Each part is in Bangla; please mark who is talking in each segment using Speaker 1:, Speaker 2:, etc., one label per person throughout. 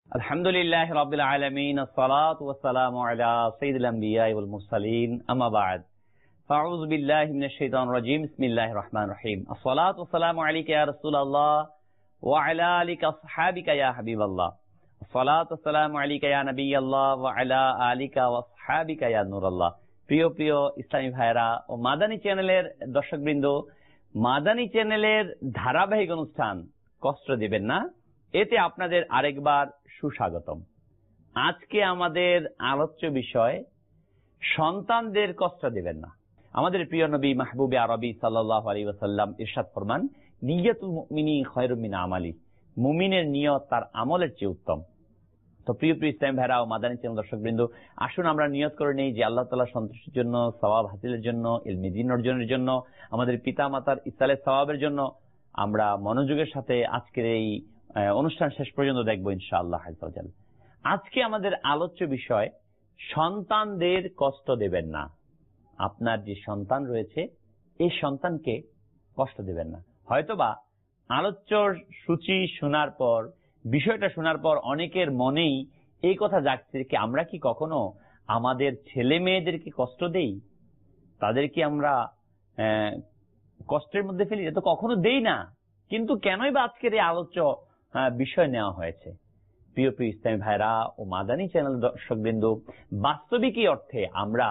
Speaker 1: আলহামদুলিল্লাহি রাব্বিল আলামিন আসসালাতু ওয়াসসালামু আলা সাইয়্যিদিল আমবিয়াই ওয়াল মুরসালিন আম্মা বা'দ ফাআউযু বিল্লাহি মিনাশ শাইতানির রাজীম বিসমিল্লাহির রহমানির রহিম আসসালাতু ওয়াসসালামু আলাইকা ইয়া রাসূলুল্লাহ ওয়া আলা আলিকা আসহাবিকা ইয়া হাবিবাল্লাহ আসসালাতু ওয়াসসালামু আলাইকা ইয়া নাবিয়াল্লাহ ওয়া আলা আলিকা ওয়া আসহাবিকা ইয়া নূরাল্লাহ। প্রিয় প্রিয় ইসলামী ভাইরা ও মাদানী চ্যানেলের দর্শকবৃন্দ, মাদানী চ্যানেলের ধারাবাহিক অনুষ্ঠান কষ্ট দিবেন না, এতে আপনাদের আরেকবার সুস্বাগতম। আজকে আমাদের আলোচ্য বিষয় সন্তানদের কষ্ট দিবেন না। আমাদের প্রিয় নবী মাহবুবে আরবি সাল্লাল্লাহু আলাইহি ওয়াসাল্লাম ইরশাদ ফরমান, নিয়্যাতুল মুমিনি খায়রুম মিন আমালি, মুমিনের নিয়ত তার আমলের চেয়ে উত্তম। তো প্রিয় প্রিয় ইসলাম ভাইরা ও মাদানী চ্যানেল দর্শকবৃন্দ, আসুন আমরা নিয়ত করে নেই যে আল্লাহ তাআলার সন্তুষ্টির জন্য, সওয়াব হাসিলের জন্য, ইলমে দ্বীন অর্জনের জন্য, আমাদের পিতা মাতার ইসালের সওয়াবের জন্য আমরা মনোযোগের সাথে আজকের এই অনুষ্ঠান শেষ পর্যন্ত দেখবো ইনশাআল্লাহ আযজা ওয়া জাল। আজকে আমাদের আলোচ্য বিষয় সন্তানদের কষ্ট দেবেন না। আপনার যে সন্তান রয়েছে এই সন্তানকে কষ্ট দেবেন না। হয়তোবা আলোচ্য সূচি শোনার পর, বিষয়টা শোনার পর অনেকের মনেই এই কথা জাগছে কি আমরা কি কখনো আমাদের ছেলে মেয়েদেরকে কষ্ট দেই, তাদেরকে আমরা কষ্টের মধ্যে ফেলি? এটা তো কখনো দেই না, কিন্তু কেনই বা আজকের এই আলোচ্য বিষয় নেওয়া হয়েছে? প্রিয় প্রিয় ইসলামী ভাইরা ও মাদানী চ্যানেল দর্শকবৃন্দ, বাস্তবিক অর্থে আমরা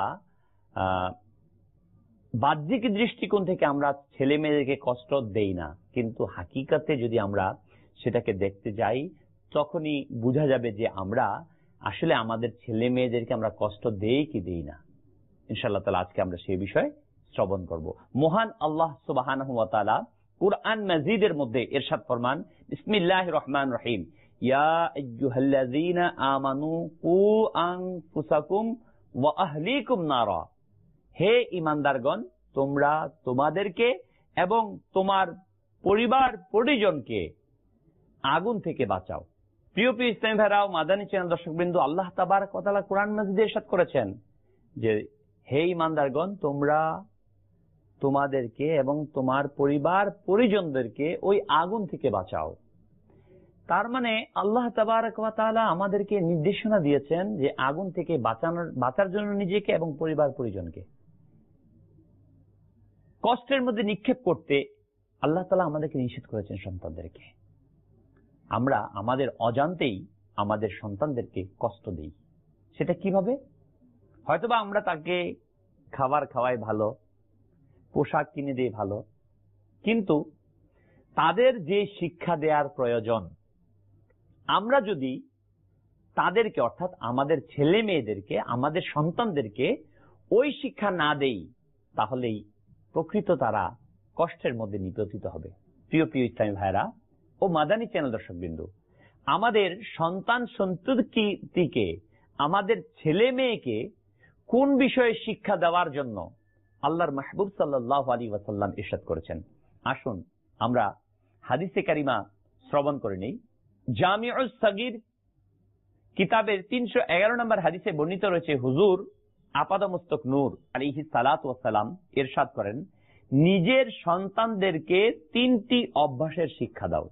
Speaker 1: বাহ্যিক দৃষ্টিকোণ থেকে আমরা ছেলে মেয়েদেরকে কষ্ট দেই না, কিন্তু হাকিকাতে যদি আমরা সেটাকে দেখতে যাই তখনই বোঝা যাবে যে আমরা আসলে আমাদের ছেলে মেয়েদেরকে আমরা কষ্ট দেই কি দেই না। ইনশাআল্লাহ তাআলা আজকে আমরা সেই বিষয়ে শ্রবণ করব। মহান আল্লাহ সুবহানাহু ওয়া তাআলা কুরআন মাজিদের মধ্যে ইরশাদ ফরমান, বিসমিল্লাহির রহমানির রহিম, ইয়া আইয়ুহাল্লাযীনা আমানু কু আনফুসাকুম ওয়া আহলিকুম নারা, হে ঈমানদারগণ, তোমরা তোমাদেরকে এবং তোমার পরিবার পরিজনকে আগুন থেকে বাঁচাও। প্রিয় প্রিয় ইসলামী ভাইরা ও মাদানী চ্যানেল দর্শকবৃন্দ, আল্লাহ তাবারক ওয়া তাআলা কুরআন মাজিদে ইরশাদ করেছেন যে হে ঈমানদারগণ, তোমরা তোমাদেরকে এবং তোমার পরিবার পরিজনদেরকে ওই আগুন থেকে বাঁচাও। তার মানে আল্লাহ তাবারক ওয়া তাআলা আমাদেরকে নির্দেশনা দিয়েছেন যে আগুন থেকে বাঁচার জন্য নিজেকে এবং পরিবার পরিজনকে কষ্টের মধ্যে নিক্ষেপ করতে আল্লাহ তাআলা আমাদেরকে নিষেধ করেছেন সন্তানদেরকে। আমরা আমাদের অজান্তেই আমাদের সন্তানদেরকে কষ্ট দিই। সেটা কিভাবে? হয়তোবা আমরা তাকে খাবার খাওয়াই ভালো, পোশাক কিনে দিই ভালো, কিন্তু তাদের যে শিক্ষা দেওয়ার প্রয়োজন আমরা যদি তাদেরকে, অর্থাৎ আমাদের ছেলে মেয়েদেরকে, আমাদের সন্তানদেরকে ওই শিক্ষা না দেই, তাহলেই প্রকৃত তারা কষ্টের মধ্যে নিপতিত হবে। প্রিয় প্রিয় ইসলামী ভাইরা ও মাদানী চ্যানেল দর্শকবৃন্দ, আমাদের সন্তান সন্ততিকে, আমাদের ছেলে মেয়েকে কোন বিষয়ে শিক্ষা দেওয়ার জন্য আল্লাহর মাহবুব সাল্লাল্লাহু আলাইহি ওয়াসাল্লাম ইরশাদ করেছেন, আসুন আমরা হাদিসে কারিমা শ্রবণ করে নেই। জামিউস সাগীর কিতাবের 311 নম্বর হাদিসে বর্ণিত রয়েছে, হুজুর আপাদমস্তক নূর আলাইহিস সালাতু ওয়াস সালাম ইরশাদ করেন, নিজের সন্তানদেরকে 3টি অভ্যাসের শিক্ষা দাও।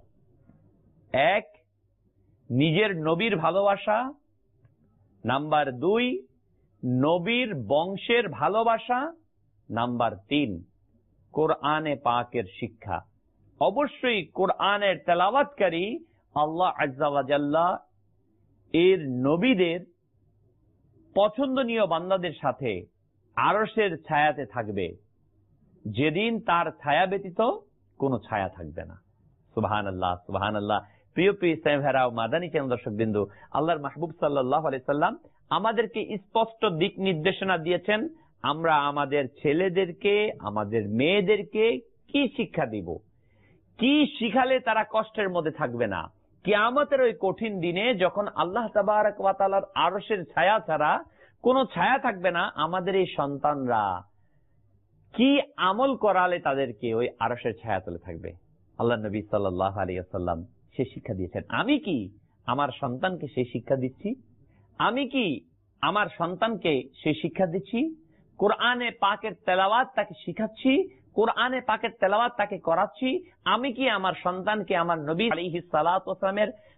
Speaker 1: 1, নিজের নবীর ভালোবাসা। নাম্বার 2, নবীর বংশের ভালোবাসা। নাম্বার 3, কোরআনে পাকের শিক্ষা। অবশ্যই কোরআনের তেলাওয়াতকারী আল্লাহ আযজা ওয়া জাল্লা এর নবীদের পছন্দনীয় বান্দাদের সাথে আরশের ছায়াতে থাকবে, যেদিন তার ছায়া ব্যতীত কোনো ছায়া থাকবে না। সুবহানাল্লাহ, সুবহানাল্লাহ। প্রিয় প্রিয় ইসলামী ভাইরা ও মাদানী চ্যানেল দর্শকবৃন্দ, আল্লাহর মাহবুব সাল্লাল্লাহু আলাইহি সাল্লাম আমাদেরকে স্পষ্ট দিক নির্দেশনা দিয়েছেন আমরা আমাদের ছেলেদেরকে, আমাদের মেয়েদেরকে কি শিক্ষা দিব, কি শিখালে তারা কষ্টের মধ্যে থাকবে না। কিয়ামতের ওই কঠিন দিনে যখন আল্লাহ তাবারক ওয়া তাআলার আরশের ছায়া ছাড়া কোনো ছায়া থাকবে না, আমাদের এই সন্তানরা কি আমল করালে তাদেরকে ওই আরশের ছায়া তলে থাকবে। আল্লাহ নবী সাল্লাল্লাহু আলাইহি ওয়াসাল্লাম সে শিক্ষা দিয়েছেন। আমি কি আমার সন্তানকে সেই শিক্ষা দিচ্ছি? আমি কি আমার সন্তানকে সেই শিক্ষা দিচ্ছি? কোরআনে পাকের তেলাওয়াত তাকে শিখাচ্ছি, কোরআনে পাকের তেলাওয়াত তাকে করাচ্ছি। আমি কি আমার সন্তানকে আমার নবী আলাইহিস সালাতু ওয়াস সালামের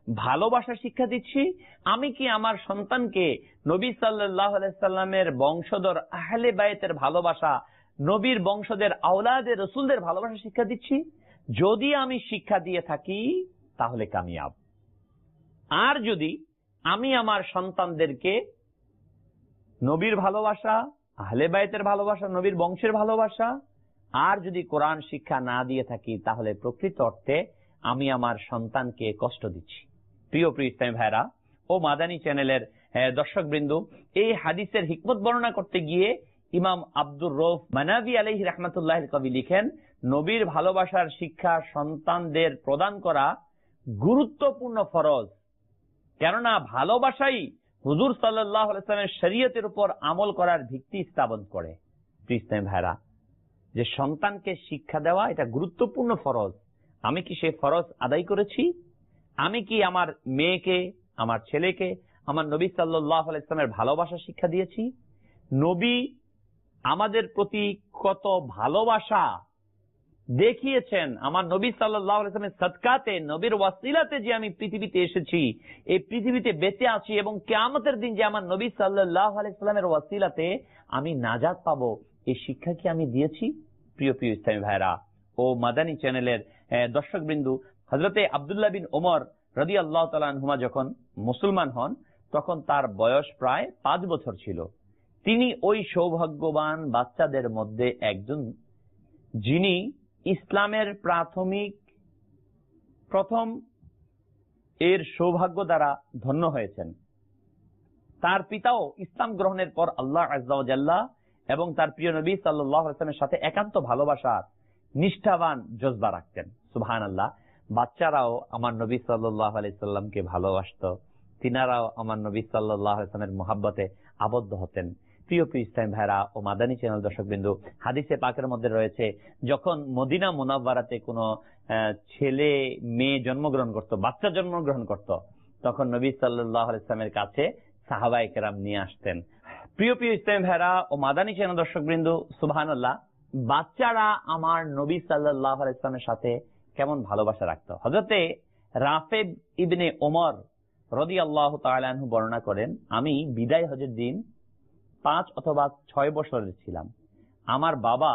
Speaker 1: ভালোবাসা শিক্ষা দিচ্ছি, আমি কি আমার সন্তানকে নবী সাল্লাল্লাহু আলাইহি সাল্লামের বংশধর আহলে বায়তের ভালোবাসা, নবীর বংশধর আওলাদের রাসূলদের ভালোবাসা শিক্ষা দিচ্ছি? যদি আমি শিক্ষা দিয়ে থাকি তাহলে কামিয়াব। আর যদি আমি আমার সন্তানদেরকে নবীর ভালোবাসা, আহলে বায়তের ভালোবাসা, নবীর বংশের ভালোবাসা আর যদি কোরআন শিক্ষা না দিয়ে থাকি, তাহলে প্রকৃত অর্থে আমি আমার সন্তানকে কষ্ট দিচ্ছি। প্রিয় ইসলামী ভাইরা ও মাদানী চ্যানেলের দর্শকবৃন্দ, এই হাদিসের হিকমত বর্ণনা করতে গিয়ে ইমাম আব্দুর রউফ মানাভি আলাইহি রাহমাতুল্লাহ কবি লিখেন, নবীর ভালোবাসার শিক্ষা সন্তানদের প্রদান করা গুরুত্বপূর্ণ ফরজ, কেননা ভালোবাসাই হুজুর সাল্লাল্লাহু আলাইহি ওয়াসাল্লামের শরীয়তের উপর আমল করার ভিত্তি স্থাপন করে। ইসলামী ভাইরা, যে সন্তানকে শিক্ষা দেওয়া এটা গুরুত্বপূর্ণ ফরজ। আমি কি সেই ফরজ আদায় করেছি? আমি কি আমার মেয়েকে, আমার ছেলেকে আমার নবী সাল্লাল্লাহু আলাইহি ওয়াসাল্লামের ভালোবাসা শিক্ষা দিয়েছি? নবী আমাদের প্রতি কত ভালোবাসা দেখিয়েছেন, আমার নবী সাল্লাল্লাহু আলাইহি ওয়াসাল্লামের সাদকাতে, নবীর ওয়াসিলাতে যে আমি পৃথিবীতে এসেছি, এই পৃথিবীতে বেঁচে আছি এবং কিয়ামতের দিন যে আমার নবী সাল্লাল্লাহু আলাইহি ওয়াসাল্লামের ওয়াসিলাতে আমি নাজাত পাবো, এই শিক্ষা কি আমি দিয়েছি? প্রিয় ইসলামী ভাইরা ও মাদানী চ্যানেলের দর্শকবৃন্দু, হযরতে আব্দুল্লাহ বিন ওমর রাদিয়াল্লাহু তাআলা আনহুমা যখন মুসলমান হন, তখন তার বয়স প্রায় 5 বছর ছিল। তিনি ওই সৌভাগ্যবান বাচ্চাদের মধ্যে একজন, যিনি ইসলামের প্রথম এর সৌভাগ্য দ্বারা ধন্য হয়েছেন। তার পিতাও ইসলাম গ্রহণের পর আল্লাহ আযজা ওয়া জাল্লা এবং তার প্রিয় নবী সাল্লাল্লাহু আলাইহি ওয়াসাল্লামের সাথে একান্ত ভালোবাসার নিষ্ঠাবান জজবা রাখতেন। সুবহানাল্লাহ। বাচ্চারাও আমার নবী সাল্লাল্লাহু আলাইহি ওয়াসাল্লামকে ভালোবাসতো, তিনারাও আমার নবী সাল্লাল্লাহু আলাইহি ওয়াসাল্লামের মহব্বতে আবদ্ধ হতেন। প্রিয় ইসলামী ভাইরা ও মাদানী চ্যানেল দর্শকবৃন্দু, হাদিসে পাকের মধ্যে রয়েছে, যখন মদিনা মুনাওয়ারাতে কোনো ছেলে মেয়ে জন্মগ্রহণ করত, বাচ্চা জন্মগ্রহণ করত, তখন নবী সাল্লাল্লাহু আলাইহি ওয়াসাল্লামের কাছে সাহাবায়ে কেরাম নিয়ে আসতেন। প্রিয় ইসলামী ভাইরা ও মাদানী চ্যানেল দর্শকবৃন্দু, সুবহানাল্লাহ, বাচ্চারা আমার নবী সাল্লাল্লাহু আলাইহি ওয়াসাল্লামের সাথে কেমন ভালোবাসা রাখত। হযরতে রাফে ইবনে ওমর রাদিয়াল্লাহু তাআলা আনহু বর্ণনা করেন, আমি বিদায় হজের দিন 5 অথবা 6 বছরের ছিলাম। আমার বাবা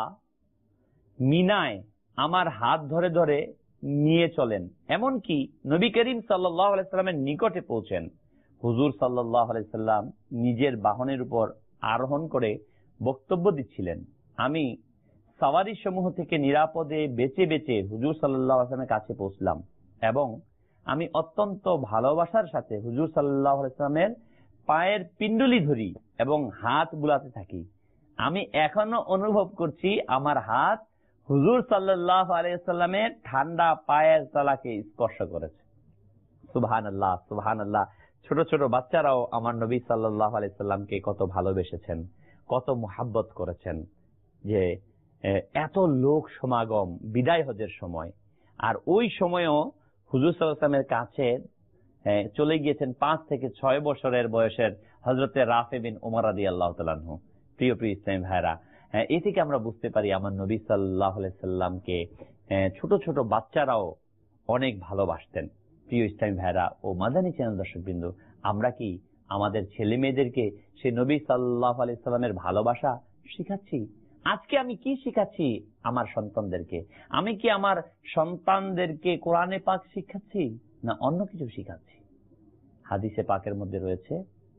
Speaker 1: মিনায় আমার হাত ধরে ধরে নিয়ে চলেন, এমনকি নবী করিম সাল্লাল্লাহু আলাইহি সাল্লামের নিকটে পৌঁছেন। হুজুর সাল্লাল্লাহু আলাইহি সাল্লাম নিজের বাহনের উপর আরোহণ করে বক্তব্য দিচ্ছিলেন। আমি সাওয়ারি সমূহ থেকে নিরাপদে বেঁচে বেঁচে হুজুর সাল্লাল্লাহু আলাইহি সাল্লামের কাছে পৌঁছলাম এবং আমি অত্যন্ত ভালোবাসার সাথে হুজুর সাল্লাল্লাহু আলাইহি সাল্লামের পায়ের পিণ্ডুলি ধরি এবং হাত বুলাতে থাকি। আমি এখনো অনুভব করছি আমার হাত হুজুর সাল্লাল্লাহু আলাইহি সাল্লামের ঠান্ডা পায়ের তলাকে স্পর্শ করেছে। সুবহানাল্লাহ, সুবহানাল্লাহ। ছোট ছোট বাচ্চারাও আমার নবী সাল্লাল্লাহু আলাইহি সাল্লামকে কত ভালোবেসেছেন, কত মুহাব্বত করেছেন। যে এত লোক সমাগম বিদায় হজের সময়, আর ওই সময়ও হুজুর সাল্লাল্লাহু আলাইহি সাল্লামের কাছে চলে গিয়েছেন 5 থেকে 6 বছরের বয়সের হযরতে রাফে বিন ওমর রাদিয়াল্লাহু তাআলা আনহু। প্রিয় ইসলামী ভাইরা, এ থেকে আমরা বুঝতে পারি আমার নবী সাল্লাল্লাহু আলাইহি সাল্লামকে ছোট ছোট বাচ্চারাও অনেক ভালোবাসতেন। প্রিয় ইসলামী ভাইরা ও মাদানী চ্যানেল দর্শকবৃন্দ, আমরা কি আমাদের ছেলে মেয়েদেরকে সেই নবী সাল্লাল্লাহু আলাইহি সাল্লামের ভালোবাসা শিখাচ্ছি? আজকে আমি কি শিখাচ্ছি আমার সন্তানদেরকে? আমি কি আমার সন্তানদেরকে কোরআনে পাক শিখাচ্ছি না অন্য কিছু শিখাচ্ছি? হাদিসে পাকের মধ্যে রয়েছে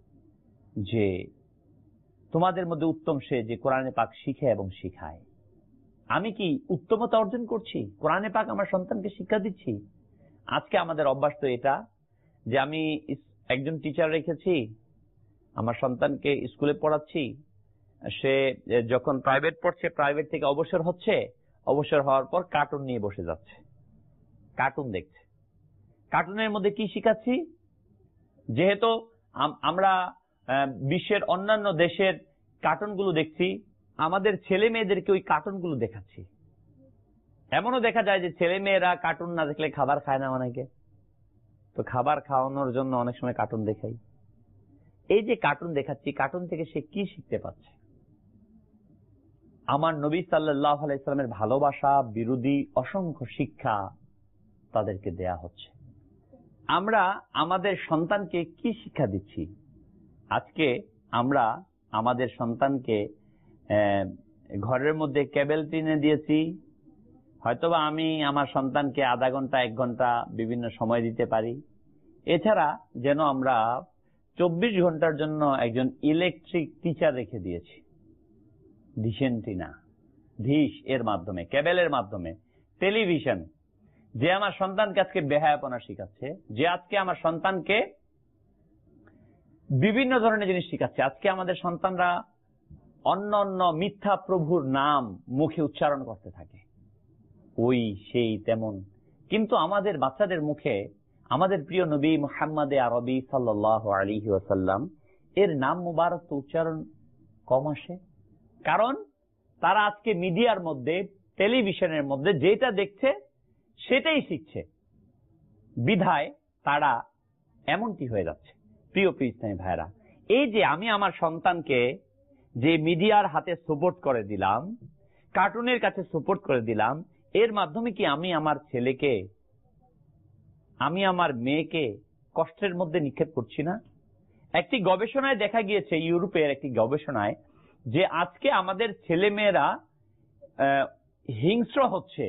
Speaker 1: যে তোমাদের মধ্যে উত্তম সে যে কোরআনে পাক শিখে এবং শিখায়। আমি কি উত্তমতা অর্জন করছি? কোরআনে পাক আমার সন্তানকে শিক্ষা দিচ্ছি? আজকে আমাদের অভ্যাস তো এটা যে আমি একজন টিচার রেখেছি, আমার সন্তানকে স্কুলে পড়াচ্ছি, সে যখন প্রাইভেট পড়ছে, প্রাইভেট থেকে অবসর হচ্ছে, অবসর হওয়ার পর কার্টুন নিয়ে বসে যাচ্ছে, কার্টুন দেখছে। কার্টুনের মধ্যে কি শিখাচ্ছি? যেহেতু আমরা বিশ্বের অন্যান্য দেশের কার্টুনগুলো দেখছি, আমাদের ছেলে মেয়েদেরকে ওই কার্টুনগুলো দেখাচ্ছি। এমনও দেখা যায় যে ছেলে মেয়েরা কার্টুন না দেখলে খাবার খায় না অনেকে, তো খাবার খাওয়ানোর জন্য অনেক সময় কার্টুন দেখাই। এই যে কার্টুন দেখাচ্ছি, কার্টুন থেকে সে কি শিখতে পাচ্ছে? আমার নবী সাল্লাল্লাহু আলাইহি সাল্লামের ভালোবাসা বিরোধী অসংখ্য শিক্ষা তাদেরকে দেয়া হচ্ছে। আমরা আমাদের সন্তানকে কি শিক্ষা দিচ্ছি? আজকে আমরা আমাদের সন্তানকে ঘরের মধ্যে কেবল কিনে দিয়েছি। হয়তোবা আমি আমার সন্তানকে আধা ঘন্টা 1 ঘন্টা বিভিন্ন সময় দিতে পারি। এছাড়া যেন আমরা 24 ঘন্টার জন্য একজন ইলেকট্রিক টিচার রেখে দিয়েছি, ডিশ এর মাধ্যমে, কেবলের মাধ্যমে, টেলিভিশন, যে আমার সন্তানকে আজকে বেহায়াপনা শিখাচ্ছে, যে আজকে আমার সন্তানকে বিভিন্ন ধরনের জিনিস শিখাচ্ছে। আজকে আমাদের সন্তানরা অন্য অন্য মিথ্যা প্রভুর নাম মুখে উচ্চারণ করতে থাকে, ওই সেই তেমন। কিন্তু আমাদের বাচ্চাদের মুখে আমাদের প্রিয় নবী মুহাম্মদে আরবি সাল্লাল্লাহু আলাইহি ওয়াসাল্লাম এর নাম মুবারক তো উচ্চারণ কম আসে। কারণ তারা আজকে মিডিয়ার মধ্যে, টেলিভিশনের মধ্যে যেটা দেখছে সেটাই শিখছে, বিধায় তারা এমনটি হয়ে যাচ্ছে। প্রিয় ইসলামী ভাইরা, এই যে আমি আমার সন্তানকে যে মিডিয়ার হাতে সুপোর্ট করে দিলাম, কার্টুনের কাছে সুপোর্ট করে দিলাম, এর মাধ্যমে কি আমি আমার ছেলেকে, আমি আমার মেয়েকে কষ্টের মধ্যে নিক্ষেপ করছি না? একটি গবেষণায় দেখা গিয়েছে, ইউরোপের একটি গবেষণায়, যে আজকে আমাদের ছেলে মেয়েরা হিংস্র হচ্ছে,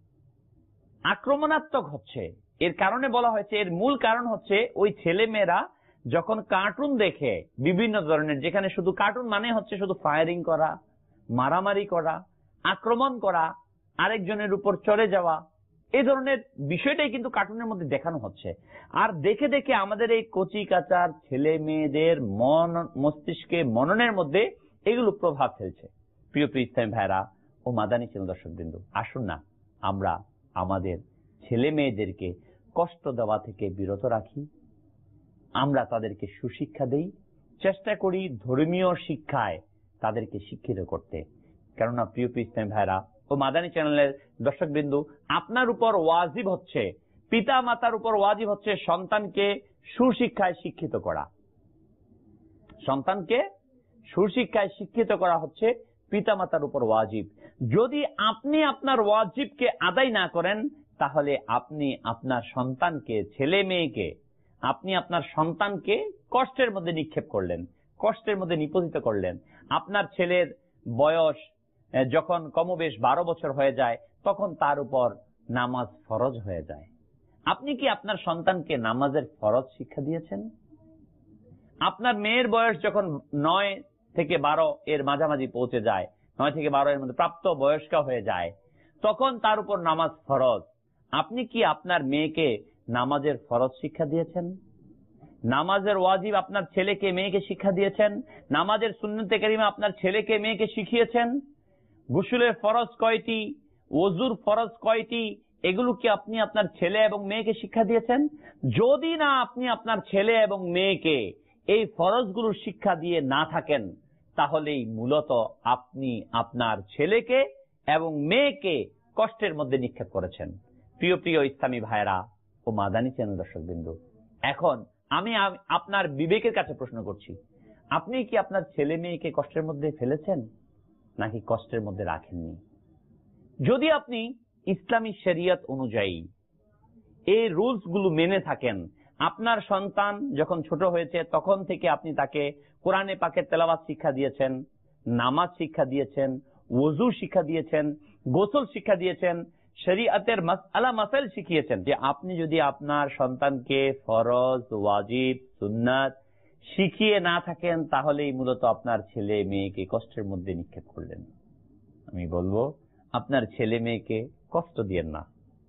Speaker 1: আক্রমণাত্মক হচ্ছে। এর কারণে বলা হয়েছে, এর মূল কারণ হচ্ছে ওই ছেলে মেয়েরা যখন কার্টুন দেখে বিভিন্ন ধরনের, যেখানে শুধু কার্টুন মানে হচ্ছে শুধু ফায়ারিং করা, মারামারি করা, আক্রমণ করা, আরেকজনের উপর চড়ে যাওয়া, এই ধরনের বিষয়টাই কিন্তু কার্টুনের মধ্যে দেখানো হচ্ছে। আর দেখে দেখে আমাদের এই কচি কাচার ছেলে মেয়েদের মস্তিষ্কে, মননের মধ্যে এগুলো প্রভাব ফেলছে। প্রিয় ইসলামী ভাইরা ও মাদানী চ্যানেল দর্শকবৃন্দ, আসুন না আমরা আমাদের ছেলে মেয়েদেরকে কষ্ট দেওয়া থেকে বিরত রাখি, আমরা তাদেরকে সুশিক্ষা দেই, চেষ্টা করি ধর্মীয় শিক্ষায় তাদেরকে শিক্ষিত করতে। কেননা প্রিয় ইসলামী ভাইরা ও মাদানী চ্যানেলের দর্শকবৃন্দ, আপনার উপর ওয়াজিব হচ্ছে, পিতা মাতার উপর ওয়াজিব হচ্ছে সন্তানকে সুশিক্ষায় শিক্ষিত করা। সন্তানকে সুশিক্ষায় শিক্ষিত করা হচ্ছে পিতা মাতার উপর ওয়াজিব। যদি আপনি আপনার ওয়াজিবকে আদায় না করেন, তাহলে আপনি আপনার সন্তানকে, ছেলে মেয়েকে, আপনি আপনার সন্তানকে কষ্টের মধ্যে নিক্ষেপ করলেন, কষ্টের মধ্যে নিপতিত করলেন। আপনার ছেলের বয়স যখন কমবেশ 12 বছর হয়ে যায়, তখন তার উপর নামাজ ফরজ হয়ে যায়। আপনি কি আপনার সন্তানকে নামাজের ফরজ শিক্ষা দিয়েছেন? আপনার মেয়ের বয়স যখন 9 থেকে 12 এর মাঝামাঝি পৌঁছে যায়, 9 থেকে 12 এর মধ্যে প্রাপ্ত বয়স্কা হয়ে যায়, তখন তার উপর নামাজ ফরজ। আপনি কি আপনার মেয়েকে নামাজের ফরজ শিক্ষা দিয়েছেন? নামাজের ওয়াজিব আপনার ছেলেকে মেয়েকে শিক্ষা দিয়েছেন? নামাজের সুন্নতে কারিমা আপনার ছেলেকে মেয়েকে শিখিয়েছেন? গোসলের ফরজ কয়টি, ওযুর ফরজ কয়টি, এগুলো কি আপনি আপনার ছেলে এবং মেয়েকে শিক্ষা দিয়েছেন? যদি না আপনি আপনার ছেলে এবং মেয়েকে এই ফরজগুলোর শিক্ষা দিয়ে না থাকেন, তাহলেই মূলত আপনি আপনার ছেলেকে এবং মেয়েকে কষ্টের মধ্যে নিক্ষেপ করেছেন। প্রিয় প্রিয় ইসলামী ভাইরা ও মাদানী চ্যানেল দর্শকবৃন্দ, এখন আমি আপনার বিবেকের কাছে প্রশ্ন করছি, আপনি কি আপনার ছেলে মেয়েকে কষ্টের মধ্যে ফেলেছেন নাকি কষ্টের মধ্যে রাখেননি? যদি আপনি ইসলামী শরিয়ত অনুযায়ী এই রুলস গুলো মেনে থাকেন, আপনার সন্তান যখন ছোট হয়েছে তখন থেকে আপনি তাকে কোরআনে পাকের তেলাওয়াত শিক্ষা দিয়েছেন, নামাজ শিক্ষা দিয়েছেন, ওযু শিক্ষা দিয়েছেন, গোসল শিক্ষা দিয়েছেন, শরীয়তের মাসআলা মাসাইল শিখিয়েছেন, যে আপনি যদি আপনার সন্তানকে ফরজ, ওয়াজিব, সুন্নাত শিখিয়ে না থাকেন, তাহলেই মূলত আপনার ছেলে মেয়েকে কষ্টের মধ্যে নিক্ষেপ করলেন। আমি বলবো, আপনার ছেলে মেয়েকে কষ্ট দিয়েন না।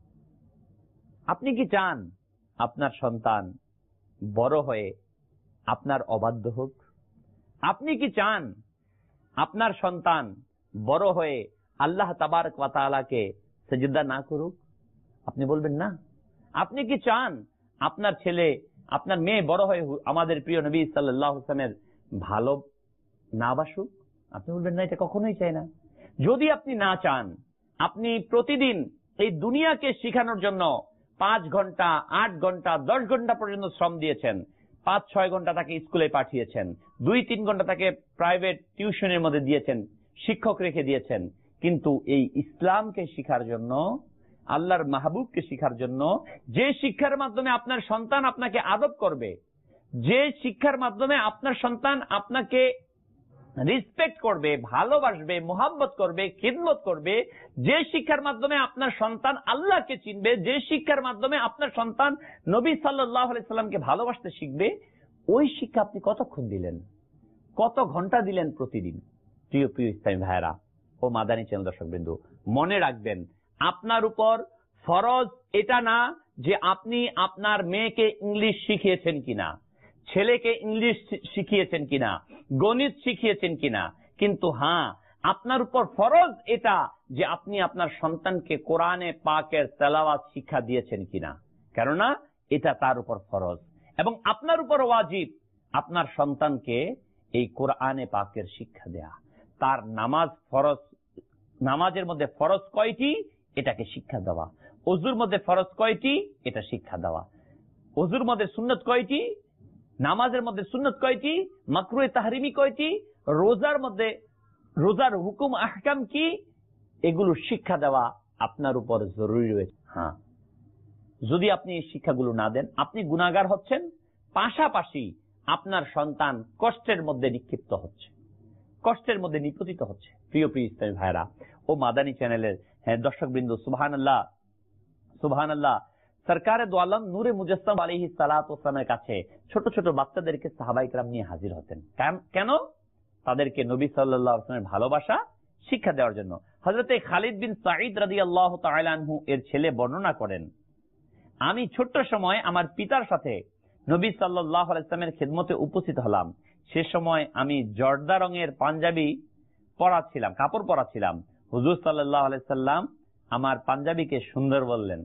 Speaker 1: আপনি কি চান আপনার সন্তান বড় হয়ে আপনার অবাধ্য হোক? আপনি কি চান আপনার সন্তান বড় হয়ে আল্লাহ তাবারক ওয়া তাআলাকে সিজদা না করুক? আপনি বলবেন না। আপনি কি চান আপনার ছেলে, আপনার মেয়ে বড় হয়ে আমাদের প্রিয় নবী সাল্লাল্লাহু আলাইহি ওয়াসাল্লামের ভালো না বাসুক? আপনি বলবেন না, এটা কখনোই চাই না। যদি আপনি না চান, আপনি প্রতিদিন এই দুনিয়াকে শিখানোর জন্য 5 ঘন্টা, 8 ঘন্টা, 10 ঘন্টা পর্যন্ত শ্রম দিয়েছেন, 5-6 ঘন্টা তাকে স্কুলে পাঠিয়েছেন, 2-3 ঘন্টা তাকে প্রাইভেট টিউশনের মধ্যে দিয়েছেন, শিক্ষক রেখে দিয়েছেন, কিন্তু এই ইসলামকে শিখার জন্য আল্লাহর মাহবুবকে শিখার জন্য, যে শিক্ষার মাধ্যমে আপনার সন্তান আপনাকে আদব করবে, যে শিক্ষার মাধ্যমে আপনার সন্তান আপনাকে রেসপেক্ট করবে, ভালোবাসবে, মোহাব্বত করবে, খিদমত করবে, যে শিক্ষার মাধ্যমে আপনার সন্তান আল্লাহকে চিনবে, যে শিক্ষার মাধ্যমে আপনার সন্তান নবী সাল্লাল্লাহু আলাইহি সাল্লামকে ভালোবাসতে শিখবে, ওই শিক্ষা আপনি কতক্ষণ দিলেন, কত ঘন্টা দিলেন প্রতিদিন? প্রিয় প্রিয় ইসলামী ভাইয়েরা ও মাদানী চ্যানেল দর্শকবৃন্দ, মনে রাখবেন, আপনার উপর ফরজ এটা না যে আপনি আপনার মেয়েকে ইংলিশ শিখিয়েছেন কিনা, ছেলেকে ইংলিশ শিখিয়েছেন কিনা, গণিত শিখিয়েছেন কিনা, কিন্তু হ্যাঁ, আপনার উপর ফরজ এটা যে আপনি আপনার সন্তানকে কোরআনে পাকের তেলাওয়াত শিক্ষা দিয়েছেন কিনা, কেননা এটা তার উপর ফরজ। এবং আপনার উপর ওয়াজিব আপনার সন্তানকে এই কোরআনে পাকের শিক্ষা দেয়া। তার নামাজ ফরজ, নামাজের মধ্যে ফরজ কয়টি এটাকে শিক্ষা দেওয়া, ওযুর মধ্যে ফরজ কয়টি এটা শিক্ষা দেওয়া, ওযুর মধ্যে সুন্নত কয়টি, নামাজের মধ্যে সুন্নত কয়টি, মাকরুহে তাহরিমি কয়টি, রোজার মধ্যে রোজার হুকুম আহকাম কি, এগুলো শিক্ষা দেওয়া আপনার উপর জরুরি রয়েছে। হ্যাঁ, যদি আপনি এই শিক্ষাগুলো না দেন, আপনি গুনাহগার হচ্ছেন, পাশাপাশি আপনার সন্তান কষ্টের মধ্যে নিক্ষিপ্ত হচ্ছে, কষ্টের মধ্যে নিপতিত হচ্ছে। প্রিয় প্রিয় ইসলামী ভাইরা ও মাদানী চ্যানেলের দর্শকবৃন্দ, সুবহানাল্লাহ সুবহানাল্লাহ, সরকারে দো আলম নূরে মুজাসসাম আলাইহিস সালাতু ওয়াস সালামের কাছে ছোট ছোট বাচ্চাদেরকে সাহাবায়ে কেরাম নিয়ে হাজির হতেন। কেন? তাদেরকে নবী সাল্লাল্লাহু আলাইহি ওয়াসাল্লামের ভালোবাসা শিক্ষা দেওয়ার জন্য। হযরতে খালিদ বিন সাঈদ রাদিয়াল্লাহু তাআলা আনহু এর ছেলে বর্ণনা করেন, আমি ছোট্ট সময় আমার পিতার সাথে নবী সাল্লাল্লাহু আলাইহি ওয়াসাল্লামের খিদমতে উপস্থিত হলাম। সে সময় আমি জর্দা রঙের পাঞ্জাবি পরা ছিলাম, কাপড় পরা ছিলাম। হুজুর সাল্লাল্লাহু আলাইহি ওয়াসাল্লাম আমার পাঞ্জাবিকে সুন্দর বললেন।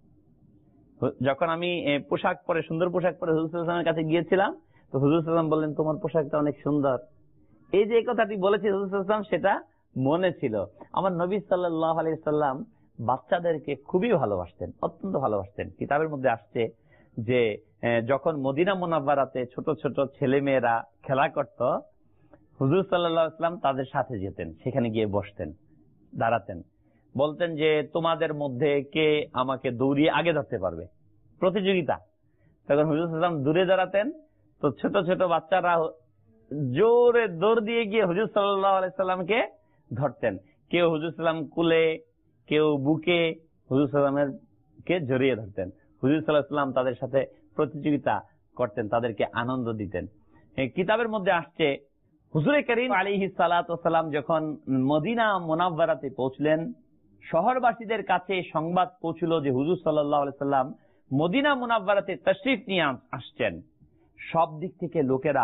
Speaker 1: যখন আমি পোশাক পরে, সুন্দর পোশাক পরে হুজুর সাল্লাল্লাহু আলাইহি ওয়াসাল্লামের কাছে গিয়েছিলাম, তো হুজুর সাল্লাল্লাহু আলাইহি ওয়াসাল্লাম বললেন, তোমার পোশাকটা অনেক সুন্দর। এই যে কথাটি বলেছে হুজুর সাল্লাল্লাহু আলাইহি ওয়াসাল্লাম, সেটা মনে ছিল। আমার নবী সাল্লাল্লাহু আলাইহি ওয়াসাল্লাম বাচ্চাদেরকে খুবই ভালোবাসতেন, অত্যন্ত ভালোবাসতেন। কিতাবের মধ্যে আসছে যে যখন মদিনা মুনাওয়ারাতে ছোট ছোট ছেলে মেয়েরা খেলা করত, হুজুর সাল্লাল্লাহু আলাইহি ওয়াসাল্লাম তাদের সাথে যেতেন, সেখানে গিয়ে বসতেন, দাঁড়াতেন, বলতেন যে তোমাদের মধ্যে কে আমাকে দৌড়িয়ে আগে ধরতে পারবে, প্রতিযোগিতা। তখন হুজুর সাল্লাল্লাহু আলাইহি ওয়াসাল্লাম দূরে দাঁড়াতেন, তো ছোট ছোট বাচ্চারা জোরে দৌড় দিয়ে গিয়ে হুজুর সাল্লাল্লাহু আলাইহি ওয়াসাল্লামকে ধরতেন। কেউ হুজুর সাল্লাম কুলে, কেউ বুকে হুজুর সাল্লামের কে জড়িয়ে ধরতেন। হুজুর সাল্লাল্লাহু আলাইহি ওয়াসাল্লাম তাদের সাথে প্রতিযোগিতা করতেন, তাদেরকে আনন্দ দিতেন। কিতাবের মধ্যে আসছে হুজুরে করিম আলাইহিস সালাতু ওয়াস সালাম যখন মদিনা মুনাওয়ারাতে পৌঁছলেন, শহরবাসীদের কাছে সংবাদ পৌঁছলো যে হুজুর সাল্লাল্লাহু আলাইহি সাল্লাম মদিনা মুনাওয়ারাতে তাশরীফ নিয়ে আসছেন। সব দিক থেকে লোকেরা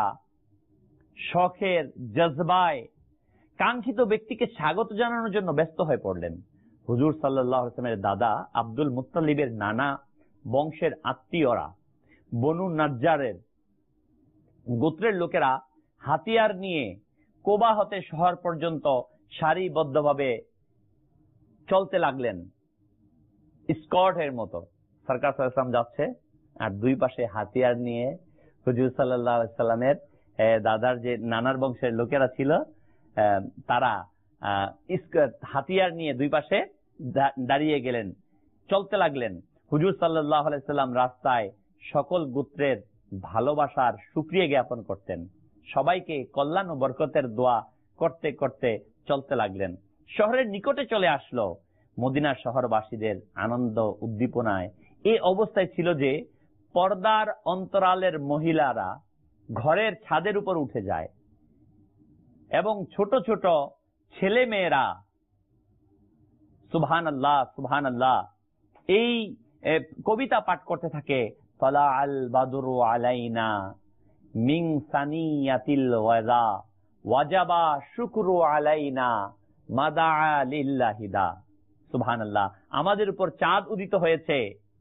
Speaker 1: শখের জজবায় কাঙ্ক্ষিত ব্যক্তিকে স্বাগত জানানোর জন্য ব্যস্ত হয়ে পড়লেন। হুজুর সাল্লাল্লাহু আলাইহি ওয়াসাল্লামের দাদা আব্দুল মুত্তালিবের নানা বংশের আত্মীয়রা, বনু নাজ্জারের গোত্রের লোকেরা হাতিয়ার নিয়ে কোবা হতে শহর পর্যন্ত সারিবদ্ধভাবে চলতে লাগলেন, স্কর্টের মতো। সরকার সাল্লাল্লাহু আলাইহি ওয়াসাল্লাম যাচ্ছে, আর দুই পাশে হাতিয়ার নিয়ে হুজুর সাল্লাল্লাহু আলাইহি ওয়াসাল্লামের দাদার যে নানার বংশের লোকেরা ছিল, তারা হাতিয়ার নিয়ে দুই পাশে দাঁড়িয়ে গেলেন, চলতে লাগলেন। হুজুর সাল্লাল্লাহু আলাইহি ওয়াসাল্লাম রাস্তায় সকল গোত্রের ভালোবাসার শুকরিয়া জ্ঞাপন করতেন, সবাইকে কল্যাণ ও বরকতের দোয়া করতে করতে চলতে লাগলেন। শহরের নিকটে চলে আসলো। মদিনার শহরবাসীদের আনন্দ উদ্দীপনায় এই অবস্থায় ছিল যে পর্দার অন্তরালের মহিলারা ঘরের ছাদের উপর উঠে যায় এবং ছোট ছোট ছেলে মেয়েরা সুবহানাল্লাহ সুবহানাল্লাহ এই কবিতা পাঠ করতে থাকে। তালা আল বাদরু আলাইনা মিন সানিয়াতিল ওয়াজা ওয়াজাবা শুকরু আলাইনা মাদা লিল্লাহিদা। সুবহানাল্লাহ, আমাদের উপর চাঁদ উদিত হয়েছে,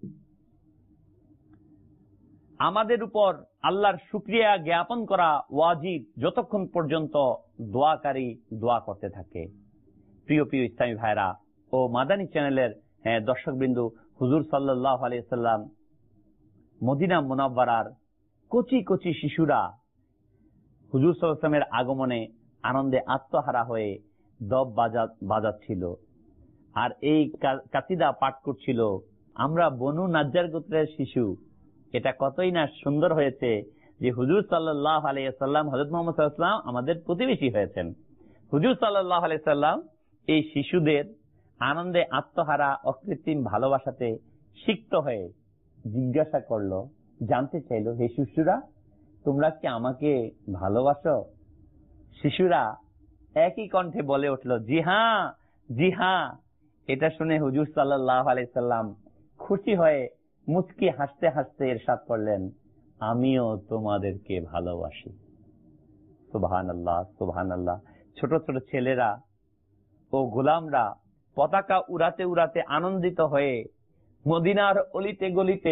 Speaker 1: আমাদের উপর আল্লাহর শুকরিয়া জ্ঞাপন করা ওয়াজিব যতক্ষণ পর্যন্ত দোয়াকারী দোয়া করতে থাকে। প্রিয় প্রিয় ইসলামী ভাইরা ও মাদানী চ্যানেলের দর্শকবৃন্দ, হুজুর সাল্লাল্লাহু আলাইহি ওয়াসাল্লাম মদিনা মুনাওয়ারার কচি কচি শিশুরা হুজুর সাল্লাল্লাহু আলাইহি ওয়াসাল্লামের আগমনে আনন্দে আত্মহারা হয়ে দব বাজাচ্ছিল। আর এই কাসিদা পাঠ করছিল, আমরা বনু নাজ্জার গোত্রের শিশু। এটা কতই না সুন্দর হয়েছে যে হুজুর সাল্লাল্লাহু আলাইহি ওয়াসাল্লাম, হযরত মুহাম্মদ সাল্লাল্লাহু আলাইহি ওয়াসাল্লাম আমাদের প্রতিবেশী হয়েছেন। হুজুর সাল্লাল্লাহু আলাইহি ওয়াসাল্লাম এই শিশুদের আনন্দে আত্মহারা অকৃত্রিম ভালোবাসাতে সিক্ত হয়ে জিজ্ঞাসা করলো, জানতে চাইলো, হে শিশুরা, তোমরা কি আমাকে ভালোবাসো? শিশুরা একই কণ্ঠে বলে উঠল, জি হ্যাঁ, জি হ্যাঁ। এটা শুনে হুজুর সাল্লাল্লাহু আলাইহি সাল্লাম খুশি হয়ে মুচকি হাসতে হাসতে ইরশাদ করলেন, আমিও তোমাদেরকে ভালোবাসি। সুবহানাল্লাহ, সুবহানাল্লাহ। ছোট ছোট ছেলেরা ও গোলামরা পতাকা উড়াতে উড়াতে আনন্দিত হয়ে মদিনার অলিতে গলিতে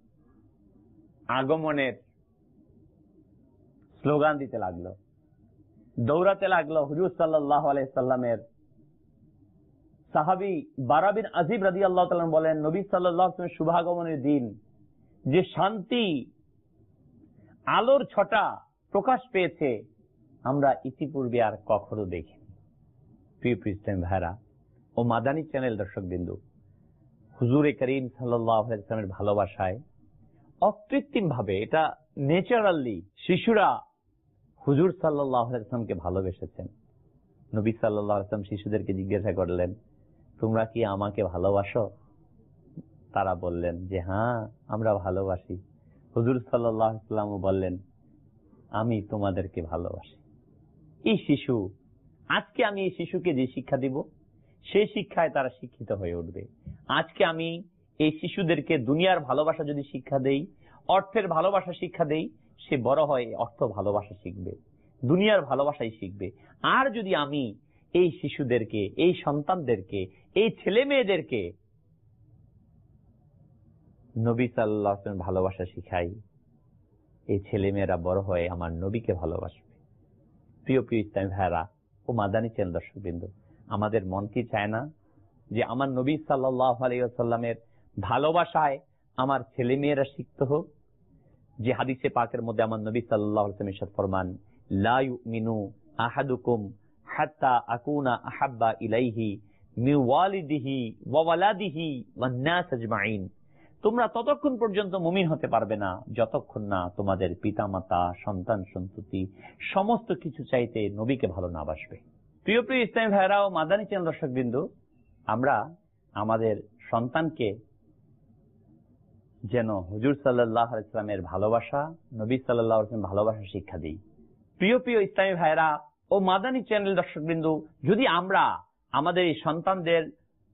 Speaker 1: আগমনের স্লোগান দিতে লাগলো, দৌড়াতে লাগলো। হুজুর সাল্লাল্লাহু আলাইহি সাল্লামের সাহাবী বারা বিন আযিব রাদিয়াল্লাহু তাআলা বলেন, নবী সাল্লাল্লাহু আলাইহি ওয়াসাল্লামের শুভাগমনের দিন যে শান্তি আলোর ছটা প্রকাশ পেয়েছে, আমরা ইতিপূর্বে আর কখনো দেখিনি। প্রিয় ইসলাম ভাইরা ও মাদানী চ্যানেল দর্শক বিন্দু, হুজুরে করিম সাল্লাল্লাহু আলাইহি ওয়াসাল্লামের ভালোবাসায় অকৃত্রিম ভাবে, এটা ন্যাচারালি শিশুরা হুজুর সাল্লাল্লাহু আলাইহি ওয়াসাল্লামকে ভালোবেসেছেন। নবী সাল্লাল্লাহু আলাইহি ওয়াসাল্লাম শিশুদেরকে জিজ্ঞাসা করলেন, তোমরা কি আমাকে ভালোবাসো? তারা বললেন যে হ্যাঁ, আমরা ভালোবাসি। হুজুর সাল্লাল্লাহু আলাইহি ওয়াসাল্লামও বললেন, আমি তোমাদেরকে ভালোবাসি। এই শিশু, আজকে আমি এই শিশুকে যে শিক্ষা দিব, সেই শিক্ষায় তারা শিক্ষিত হয়ে উঠবে। আজকে আমি এই শিশুদেরকে দুনিয়ার ভালোবাসা যদি শিক্ষা দেই, অর্থের ভালোবাসা শিক্ষা দেই, সে বড় হয় অর্থ ভালোবাসা শিখবে, দুনিয়ার ভালোবাসাই শিখবে। আর যদি আমি এই শিশুদেরকে, এই সন্তানদেরকে, এই ছেলে মেয়েদেরকে নবী সাল্লাল্লাহু আলাইহি ওয়াসাল্লামের ভালোবাসা শিখাই, এই ছেলে মেয়েরা বড় হয়ে আমার নবীকে ভালোবাসবে। প্রিয় প্রিয় ইসলামী ভাইরা ও মাদানী চ্যানেল দর্শক বিন্দু, আমাদের মন কি চায় না যে আমার নবী সাল্লাল্লাহু আলাইহি ওয়াসাল্লামের ভালোবাসায় আমার ছেলে মেয়েরা শিখত হোক? যে হাদিসে পাকের মধ্যে আমার নবী সাল্লাল্লাহু আলাইহি ওয়াসাল্লাম ইরশাদ ফরমান, লা ইউমিনু আহাদুকুম হাত্তা আকুনা আহাব্বা ইলাইহি মিন ওয়ালিদিহি ওয়া ওয়ালাদিহি ওয়ান নাস আজমাইন। তোমরা ততক্ষণ পর্যন্ত মুমিন হতে পারবে না যতক্ষণ না তোমাদের পিতামাতা, সন্তান সন্ততি সমস্ত কিছু চাইতে নবীকে ভালো না বাসবে। প্রিয় প্রিয় ইসলামী ভাইরা ও মাদানী চ্যানেল দর্শক বিন্দু, আমরা আমাদের সন্তানকে যেন হুজুর সাল্লাল্লাহু আলাইহি ওয়াসাল্লামের ভালোবাসা, নবী সাল্লাল্লাহু আলাইহি ওয়াসাল্লামের ভালোবাসা শিক্ষা দিই। প্রিয় প্রিয় ইসলামী ভাইরা ও মাদানী চ্যানেল দর্শক বিন্দু, যদি আমরা আমাদের এই সন্তানদের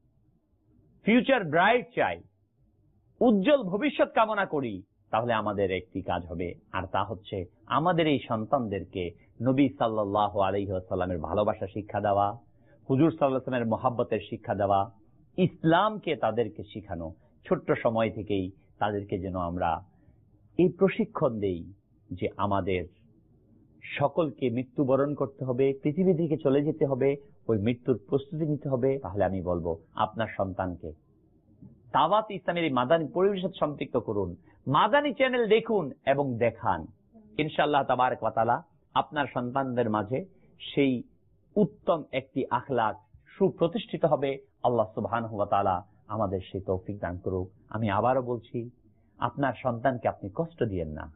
Speaker 1: ফিউচার ব্রাইট চাই, উজ্জ্বল ভবিষ্যৎ কামনা করি, তাহলে আমাদের একটি কাজ হবে, আর তা হচ্ছে আমাদের এই সন্তানদেরকে নবী সাল্লাল্লাহু আলাইহি ওয়াসাল্লামের ভালোবাসা শিক্ষা দেওয়া, হুজুর সাল্লাল্লাহু আলাইহি ওয়াসাল্লামের মহব্বতের শিক্ষা দেওয়া, ইসলামকে তাদেরকে শিখানো। ছোট্ট সময় থেকেই তাদেরকে যেন আমরা এই প্রশিক্ষণ দেই যে আমাদের সকলকে মৃত্যুবরণ করতে হবে, পৃথিবী থেকে চলে যেতে হবে, ওই মৃত্যুর প্রস্তুতি নিতে হবে। তাহলে আমি বলবো, আপনার সন্তানকে দাওয়াত ইসলামের এই মাদানী পরিবেশের সাথে সম্পৃক্ত করুন, মাদানী চ্যানেল দেখুন এবং দেখান। ইনশাআল্লাহ তাবারক ওয়া তাআলা আপনার সন্তানদের মাঝে সেই উত্তম একটি আখলাক সুপ্রতিষ্ঠিত হবে। আল্লাহ সুবহানাহু ওয়া তাআলা আমাদের সেই তৌফিক দান করুক। আমি আবারও বলছি, আপনার সন্তানকে আপনি কষ্ট দিয়েন না,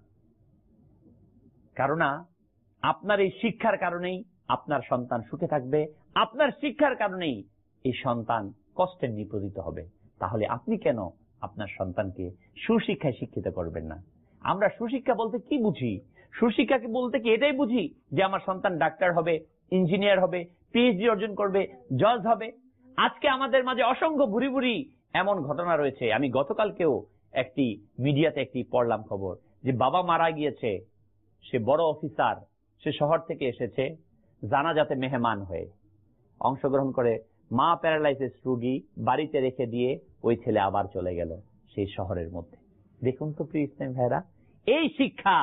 Speaker 1: কারণ আপনার এই শিক্ষার কারণেই আপনার সন্তান সুখে থাকবে, আপনার শিক্ষার কারণেই এই সন্তান কষ্টে নিপতিত হবে। তাহলে আপনি কেন আপনার সন্তানকে সুশিক্ষায় শিক্ষিত করবেন না? আমরা সুশিক্ষা বলতে কি বুঝি? সুশিক্ষাকে বলতে কি এটাই বুঝি যে আমার সন্তান ডাক্তার হবে, ইঞ্জিনিয়ার হবে, পিএইচডি অর্জন করবে, জজ হবে? আজকে আমাদের মাঝে অসংখ্য বুড়ি বুড়ি এমন ঘটনা রয়েছে। আমি গতকালকেও একটি মিডিয়াতে একটি পড়লাম খবর যে বাবা মারা গিয়েছে, সে বড় অফিসার, সে শহর থেকে এসেছে জানাজাতে মেহমান হয়ে অংশগ্রহণ করে, মা প্যারালাইসিস রোগী বাড়িতে রেখে দিয়ে ওই ছেলে আবার চলে গেল সেই শহরের মধ্যে। দেখুন তো প্রিয় ইসলামী ভাইরা, এই শিক্ষা,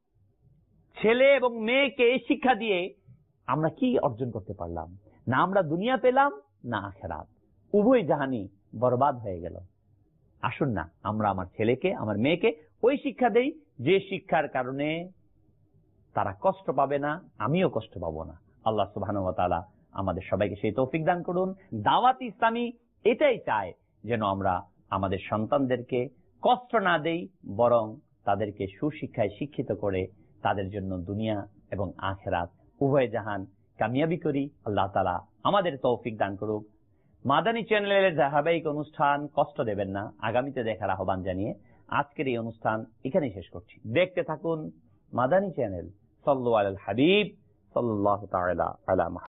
Speaker 1: ছেলে এবং মেয়েকে এই শিক্ষা দিয়ে আমরা কি অর্জন করতে পারলাম? না আমরা দুনিয়া পেলাম, না আখিরাত, উভয় জাহানই বরবাদ হয়ে গেল। আসুন না আমরা আমার ছেলেকে, আমার মেয়েকে ওই শিক্ষা দেই যে শিক্ষার কারণে তারা কষ্ট পাবে না, আমিও কষ্ট পাবো না। আল্লাহ সুবহানাহু ওয়া তাআলা আমাদের সবাইকে সেই তৌফিক দান করুন। দাওয়াত ইসলামী এটাই চায় যেন আমরা আমাদের সন্তানদেরকে কষ্ট না দেই, বরং তাদেরকে সুশিক্ষায় শিক্ষিত করে তাদের জন্য দুনিয়া এবং আখিরাত উভয় জাহান কামিয়াবি করি। আল্লাহ তাআলা আমাদের তৌফিক দান করুক। মাদানী চ্যানেলের ধারাবাহিক অনুষ্ঠান কষ্ট দেবেন না, আগামীতে দেখার আহ্বান জানিয়ে আজকের এই অনুষ্ঠান এখানেই শেষ করছি। দেখতে থাকুন মাদানী চ্যানেল। সাল্লু আলাল হাবিব সাল্লাল্লাহু তাআলা আলা মুহাম্মদ।